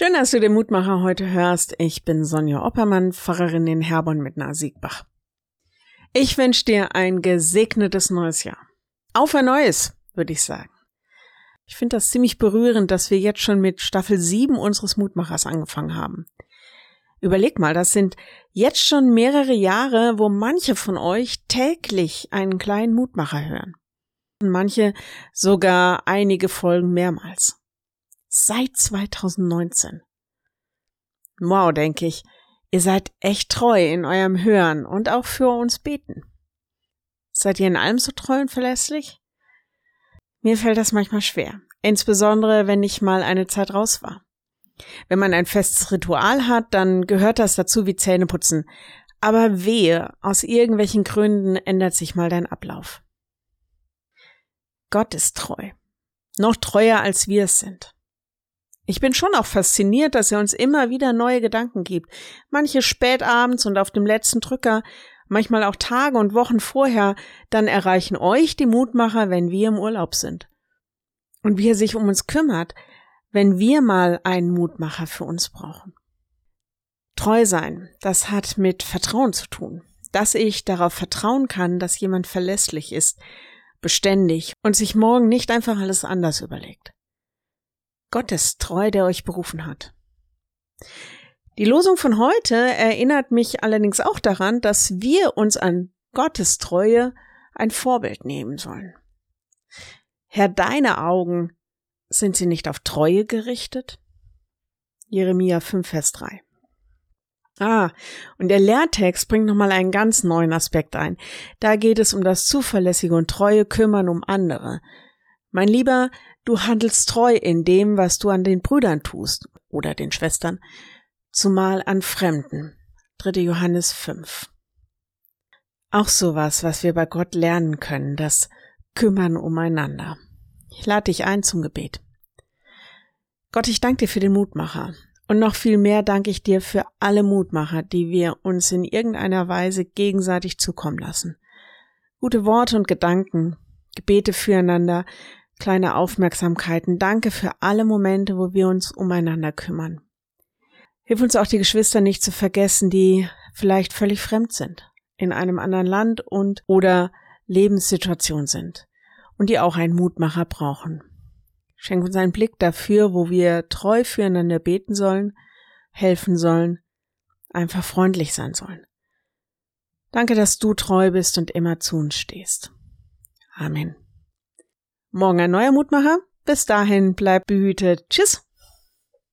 Schön, dass du den Mutmacher heute hörst. Ich bin Sonja Oppermann, Pfarrerin in Herborn mit Naher-Siegbach. Ich wünsche dir ein gesegnetes neues Jahr. Auf ein neues, würde ich sagen. Ich finde das ziemlich berührend, dass wir jetzt schon mit Staffel 7 unseres Mutmachers angefangen haben. Überleg mal, das sind jetzt schon mehrere Jahre, wo manche von euch täglich einen kleinen Mutmacher hören. Und manche sogar einige Folgen mehrmals. Seit 2019. Wow, denke ich, ihr seid echt treu in eurem Hören und auch für uns beten. Seid ihr in allem so treu und verlässlich? Mir fällt das manchmal schwer, insbesondere wenn ich mal eine Zeit raus war. Wenn man ein festes Ritual hat, dann gehört das dazu wie Zähneputzen. Aber wehe, aus irgendwelchen Gründen ändert sich mal dein Ablauf. Gott ist treu. Noch treuer, als wir es sind. Ich bin schon auch fasziniert, dass er uns immer wieder neue Gedanken gibt. Manche spät abends und auf dem letzten Drücker, manchmal auch Tage und Wochen vorher, dann erreichen euch die Mutmacher, wenn wir im Urlaub sind. Und wie er sich um uns kümmert, wenn wir mal einen Mutmacher für uns brauchen. Treu sein, das hat mit Vertrauen zu tun. Dass ich darauf vertrauen kann, dass jemand verlässlich ist, beständig und sich morgen nicht einfach alles anders überlegt. Gott ist treu, der euch berufen hat. Die Losung von heute erinnert mich allerdings auch daran, dass wir uns an Gottes Treue ein Vorbild nehmen sollen. Herr, deine Augen, sind sie nicht auf Treue gerichtet? Jeremia 5, Vers 3. Und der Lehrtext bringt nochmal einen ganz neuen Aspekt ein. Da geht es um das zuverlässige und treue Kümmern um andere. Mein Lieber, du handelst treu in dem, was du an den Brüdern tust oder den Schwestern, zumal an Fremden. 3. Johannes 5. Auch sowas, was wir bei Gott lernen können, das Kümmern umeinander. Ich lade dich ein zum Gebet. Gott, ich danke dir für den Mutmacher. Und noch viel mehr danke ich dir für alle Mutmacher, die wir uns in irgendeiner Weise gegenseitig zukommen lassen. Gute Worte und Gedanken, Gebete füreinander, kleine Aufmerksamkeiten. Danke für alle Momente, wo wir uns umeinander kümmern. Hilf uns auch, die Geschwister nicht zu vergessen, die vielleicht völlig fremd sind, in einem anderen Land und oder Lebenssituation sind und die auch einen Mutmacher brauchen. Schenk uns einen Blick dafür, wo wir treu füreinander beten sollen, helfen sollen, einfach freundlich sein sollen. Danke, dass du treu bist und immer zu uns stehst. Amen. Morgen ein neuer Mutmacher. Bis dahin, bleib behütet. Tschüss.